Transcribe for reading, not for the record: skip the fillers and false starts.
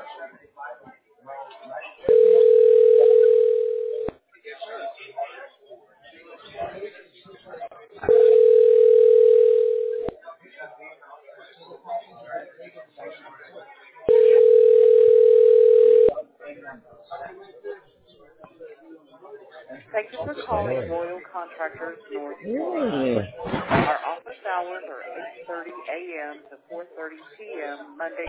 Thank you for calling Spoiler. Royal Contractors North Florida. Mm. Our office hours are 8:30 a.m. to 4:30 p.m. Monday